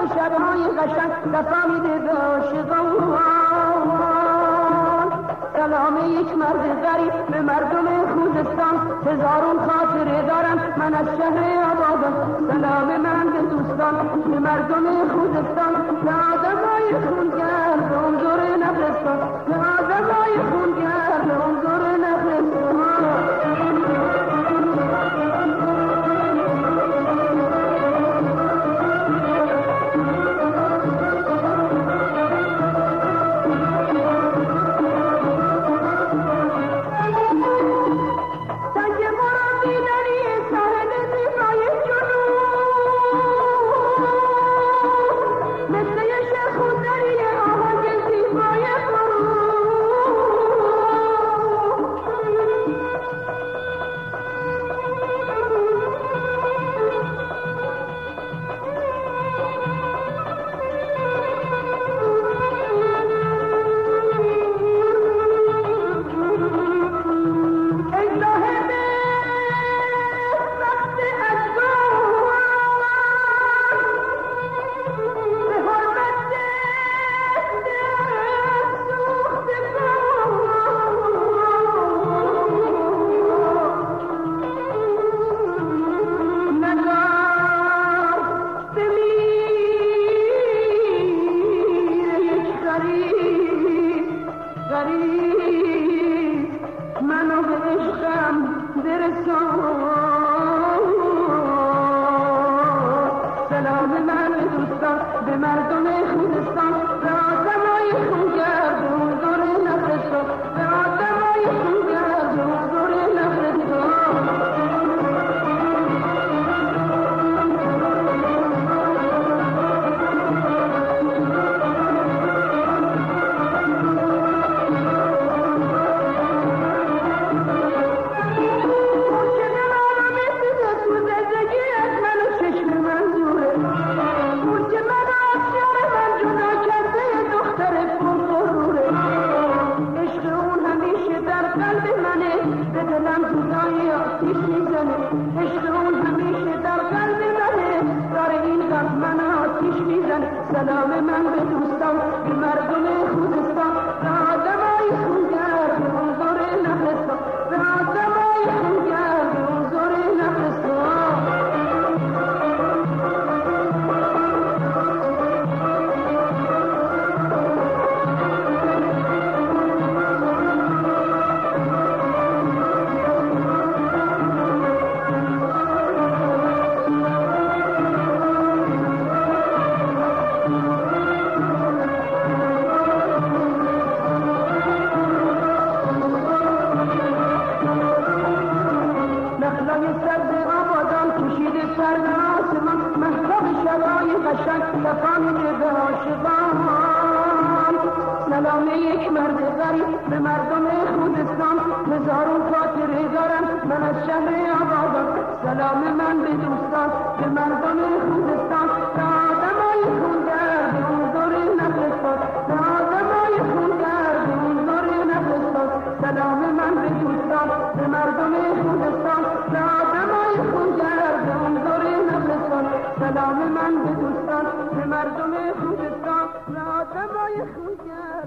شبهای قشنگ لفامیده به عاشقان. سلام یک مرد غریب به مردم خوزستان، هزارون خاطره دارم من از شهر آبادان. سلام من به دوستان به مردم خوزستان، به آدمای خونگر به انظر نخستان، به آدمای خونگر به انظر نخستان. منو به عشقم برسان. سلام من به دوستان به مردم خوزستان، به آدمای خونگر به حضور نخستان، به آدمای خونگر به حضور نخستان. عشق اون همیشه در قلب منه، داره این غم من آتیش میزنه. سلام من به دوستان به مردم خوزستان، به آدمای خونگر به حضور نخستان، به آدمای خونگر به حضور نخستان. لفامیده به عاشقان. سلام یک مرد غریب به مردم خوزستان، هزارون خاطره دارم من از شهر آبادان. سلام من به دوستان به مردم خوزستان، به آدمای خونگر به حضور نخستان، به آدمای خونگر به حضور نخستان. سلام من به دوستان به مردم خوزستان، به آدمای خونگر به حضور نخستان. سلام من به دوستان به مردم خوزستان، به آدمای خونگر